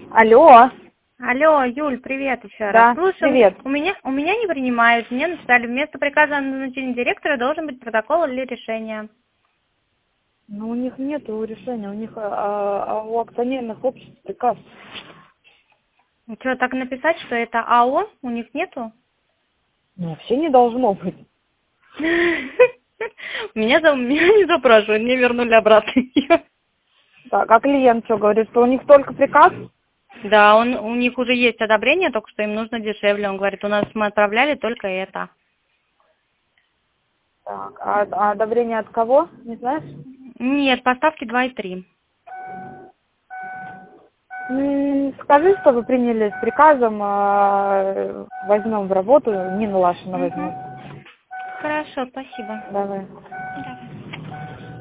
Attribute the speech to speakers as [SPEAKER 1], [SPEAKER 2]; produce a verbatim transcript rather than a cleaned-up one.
[SPEAKER 1] Алло.
[SPEAKER 2] Алло, Юль, привет еще
[SPEAKER 1] Да,
[SPEAKER 2] раз. Слушай,
[SPEAKER 1] привет.
[SPEAKER 2] у меня, у меня не принимают. Мне написали, вместо приказа о назначении директора должен быть протокол или решение.
[SPEAKER 1] Ну, у них нет решения, у них а, а у акционерных обществ приказ.
[SPEAKER 2] Ну что, так написать, что это АО? У них нету?
[SPEAKER 1] Ну, вообще не должно быть.
[SPEAKER 2] Меня за- меня не запрашивают, мне вернули обратно ее.
[SPEAKER 1] Так, а клиент что говорит, что у них только приказ?
[SPEAKER 2] Да, он, у них уже есть одобрение, только что им нужно дешевле. Он говорит, у нас мы отправляли только это.
[SPEAKER 1] Так, а, а одобрение от кого, не знаешь?
[SPEAKER 2] Нет, поставки два и три.
[SPEAKER 1] М, Скажи, что вы приняли с приказом, а, возьмем в работу, Нину Лашину возьмем.
[SPEAKER 2] Угу. Хорошо, спасибо.
[SPEAKER 1] Давай.